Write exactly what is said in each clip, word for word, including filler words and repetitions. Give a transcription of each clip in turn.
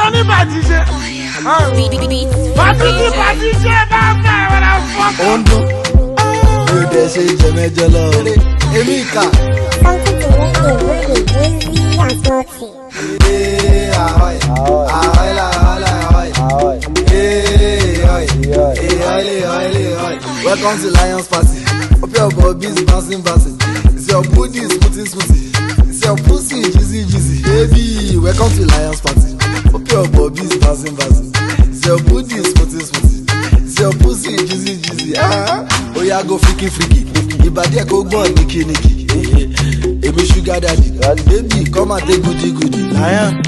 ló ní bàjíṣe. Bàjíṣe bàjíṣe bá fẹ́ wẹ́rẹ́ fọ́kàn. Ó ń dún. Yóò dẹ̀ ṣe jẹ̀mẹ́jọ lọ. Èmi ìkà. Something to make the really easy and salty. Ee ahoy, ahoy la ahoy la ahoy. Ee ahoy, ee ahoy ahoy ahoy. Welcome to Lions Party. Hope your bobby's bouncing bouncing. It's your booty smoothie smoothie. It's your pussy juicy juicy. Baby, welcome to Lions Party. Hope your bobby's bouncing bouncing. It's your booty smoothie smoothie. It's your pussy juicy juicy. Ah, oh yeah, go freaky freaky. Ìbàdí ẹ̀ kó gbọ́n nìkì nìkì. Èmi sugar daddy, baby come and take goody goody. Lion,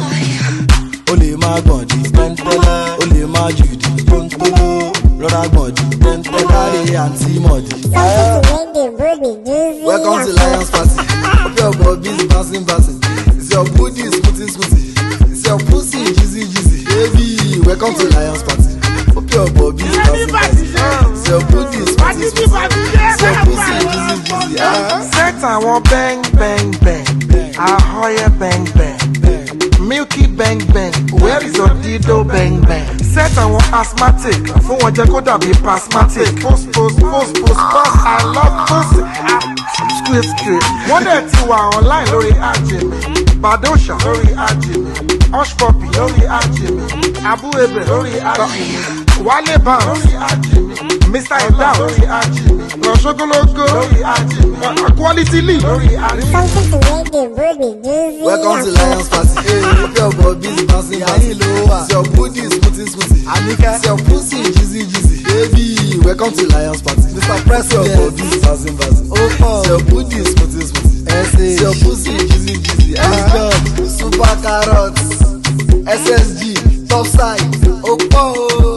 o lè máa gbọ̀n di pẹ́ńtẹ́lẹ́, o lè máa jù di pọ́ńtóló. Rọra gbọ̀n di pẹ́ńtẹ́lẹ́, káre àǹtí mọ̀dí. Something to make the really easy. Welcome to Lions Party. Hope your bobby's bouncing bouncing. It's your booty smoothie smoothie. It's your pussy juicy juicy. Baby, welcome to Lions Party. Hope your bobby's bouncing bouncing. It's your booty smoothie smoothie. It's your pussy juicy juicy. Ah. Set àwọn bang bang bang. Ahoye bang bang. Milky bang bang. Where is your dido bang bang? Set àwọn asthmatic. Fún wọn jẹ́ kó dàbí pasmatic. Post post post post post. I love post. Squid squid. Wọ́n dẹ̀ ti wà online lórí I G mi. Badosha lórí I G mi. Hush puppy lórí I G mi. Abu Ebe lórí I G mi. Wale Bounce lórí I G mi. Mister Eda lórí I G mi. Lọ́sọ́gọ́lọ́gọ́ lórí I G mi. Quality Lee lórí I G mi. Something to make the really easy. Welcome to Lions Party. Hey, hope your bobby's bouncing bouncing. It's your booty smoothie smoothie. It's your pussy juicy juicy. Baby, welcome to Lions Party. Mister President, your bobby's bouncing bouncing. It's your booty smoothie smoothie. It's your pussy juicy juicy. Ah, Super Carrots, S S G, Top Side, Opo,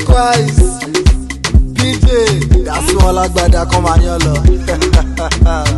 Likewise, P J, that's all I got. Come on, y'all.